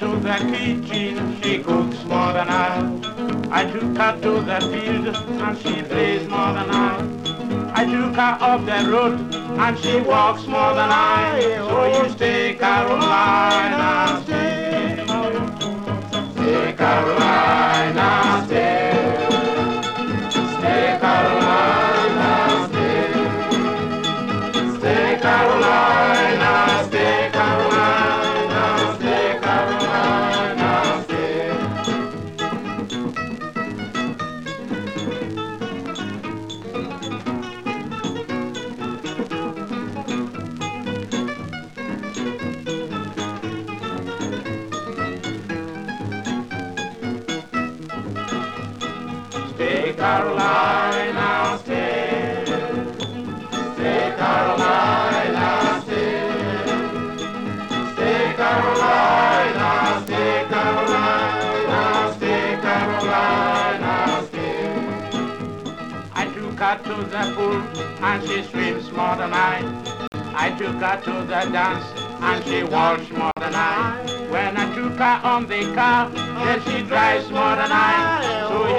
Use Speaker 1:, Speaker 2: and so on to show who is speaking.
Speaker 1: to the kitchen, she cooks more than I took her to the field, and she plays more than I took her up the road, and she walks more than I. So you stay, Carolina, stay. Stay, Carolina, stay. Stay, Carolina, stay. Stay, Carolina, stay, Carolina, stay, Carolina, stay. Stay, Carolina, stay. Stay, Carolina, stay. Stay, Carolina, stay, Carolina, stay, Carolina, stay. I took her to the pool, and she swims more than I took her to the dance, and she walks more than I. When I took her on the car, then she drives more than I. So